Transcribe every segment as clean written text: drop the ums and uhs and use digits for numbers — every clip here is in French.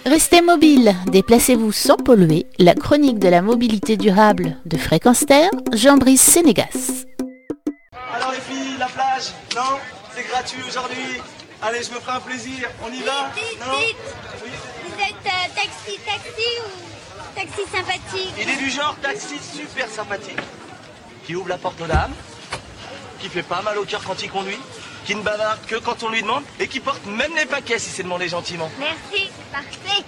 Restez mobile, déplacez-vous sans polluer. La chronique de la mobilité durable de Fréquence Terre, Jean-Brice Sénégas. Alors les filles, la plage, non? C'est gratuit aujourd'hui. Allez, je me ferai un plaisir. On y va? Non? Oui. Vous êtes taxi ou taxi sympathique? Il est du genre taxi super sympathique, qui ouvre la porte aux dames, qui fait pas mal au cœur quand il conduit, qui ne bavarde que quand on lui demande et qui porte même les paquets si c'est demandé gentiment. Merci, parfait.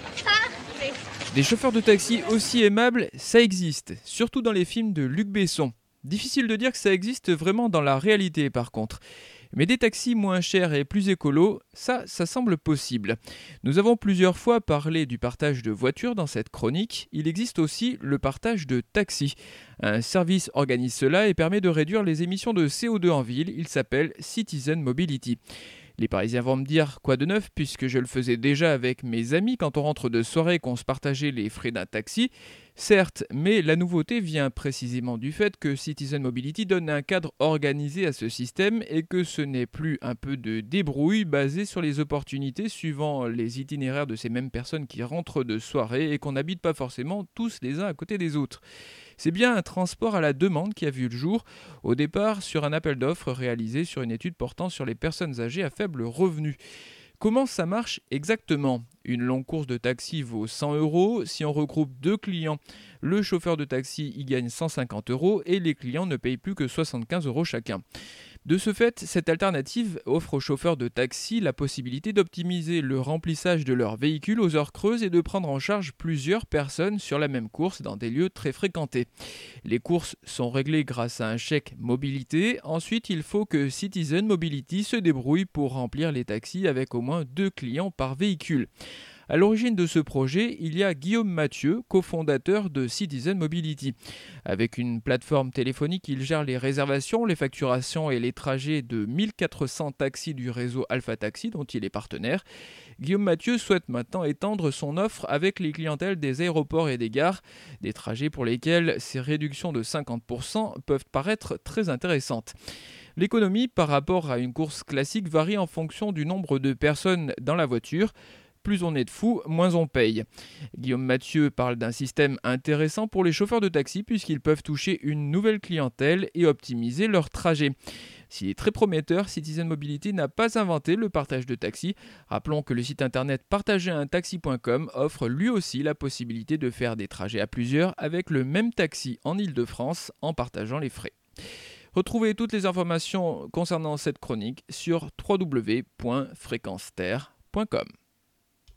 Des chauffeurs de taxi aussi aimables, ça existe, surtout dans les films de Luc Besson. Difficile de dire que ça existe vraiment dans la réalité par contre. Mais des taxis moins chers et plus écolos, ça semble possible. Nous avons plusieurs fois parlé du partage de voitures dans cette chronique. Il existe aussi le partage de taxis. Un service organise cela et permet de réduire les émissions de CO2 en ville. Il s'appelle Citizen Mobility. Les Parisiens vont me dire quoi de neuf puisque je le faisais déjà avec mes amis quand on rentre de soirée qu'on se partageait les frais d'un taxi. Certes, mais la nouveauté vient précisément du fait que Citizen Mobility donne un cadre organisé à ce système et que ce n'est plus un peu de débrouille basé sur les opportunités suivant les itinéraires de ces mêmes personnes qui rentrent de soirée et qu'on n'habite pas forcément tous les uns à côté des autres. C'est bien un transport à la demande qui a vu le jour, au départ sur un appel d'offres réalisé sur une étude portant sur les personnes âgées à faible revenu. Comment ça marche exactement ? Une longue course de taxi vaut 100 €. Si on regroupe 2 clients, le chauffeur de taxi y gagne 150 € et les clients ne payent plus que 75 € chacun. De ce fait, cette alternative offre aux chauffeurs de taxi la possibilité d'optimiser le remplissage de leur véhicule aux heures creuses et de prendre en charge plusieurs personnes sur la même course dans des lieux très fréquentés. Les courses sont réglées grâce à un chèque mobilité. Ensuite, il faut que Citizen Mobility se débrouille pour remplir les taxis avec au moins 2 clients par véhicule. À l'origine de ce projet, il y a Guillaume Mathieu, cofondateur de Citizen Mobility. Avec une plateforme téléphonique, il gère les réservations, les facturations et les trajets de 1400 taxis du réseau Alpha Taxi dont il est partenaire. Guillaume Mathieu souhaite maintenant étendre son offre avec les clientèles des aéroports et des gares, des trajets pour lesquels ces réductions de 50% peuvent paraître très intéressantes. L'économie par rapport à une course classique varie en fonction du nombre de personnes dans la voiture. Plus on est de fous, moins on paye. Guillaume Mathieu parle d'un système intéressant pour les chauffeurs de taxi puisqu'ils peuvent toucher une nouvelle clientèle et optimiser leur trajet. S'il est très prometteur, Citizen Mobility n'a pas inventé le partage de taxi. Rappelons que le site internet partageruntaxi.com offre lui aussi la possibilité de faire des trajets à plusieurs avec le même taxi en Île-de-France en partageant les frais. Retrouvez toutes les informations concernant cette chronique sur www.fréquenceterre.com.